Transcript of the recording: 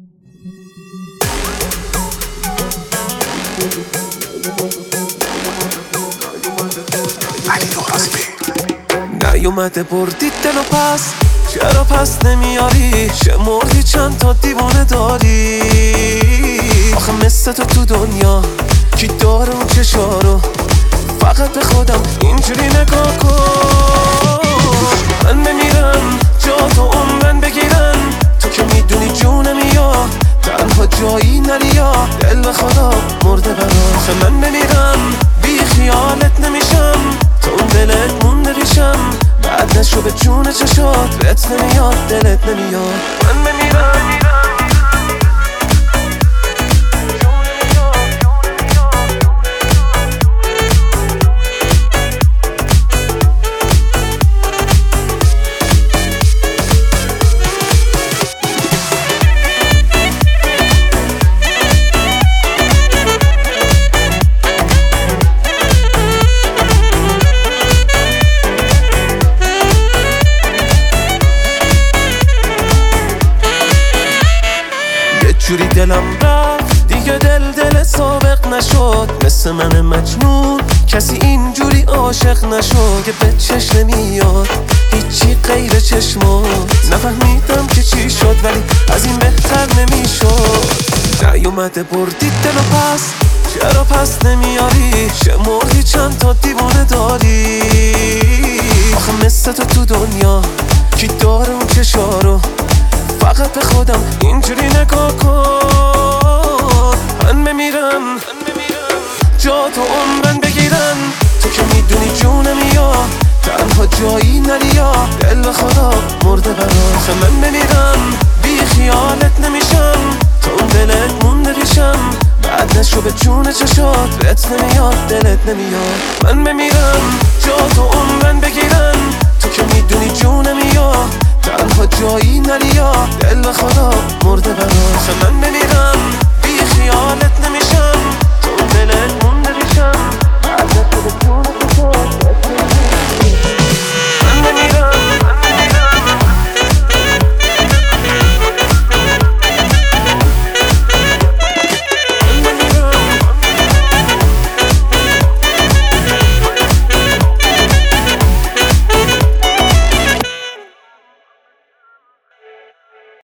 نیومده بردی دلو پس، چرا پس نمیاری؟ چه مردی چند تا دیوانه داری؟ آخه مثل تو دنیا کی داره اون چشارو؟ فقط به خودم اینجوری نگاه کن. من بمیرم جا تو عمرن بگیرن، تو که میدونی جونمی یا تنها جایی نری یا دل به خدا مرده برا. من بمیرم بی خیالت نمیشم، تو اون دلت مونده ریشم، بعد نشو به جون چشات بهت نمیاد دلت نمیاد. من بمیرم جوری دلم رفت دیگه دل سابق نشد، مثل من مجنون کسی اینجوری عاشق نشد که به چشم نمیاد هیچی غیر چشمات. نفهمیدم که چی شد ولی از این بهتر نمیشد. نیومده بردی دلو پس، چرا پس نمیاری؟ چه مردی چند تا دیوانه داری؟ آخه مثل تو دنیا کی داره اون چشارو؟ فقط به خودم اینجوری نگاه کن. من بمیرم جا تو عمرن بگیرن، تو که میدونی جونمی یا تنها جایی نری یا دل به خدا مرده برا. من بمیرم بی خیالت نمیشم، تو اون دلت مونده ریشم، بعد نشو به جون چشات بهت نمیاد دلت نمیاد. من بمیرم جا تو عمرن بگیرن، تو که میدونی جونمی یا تنها جایی نری یا دل به خدا مرده برا. من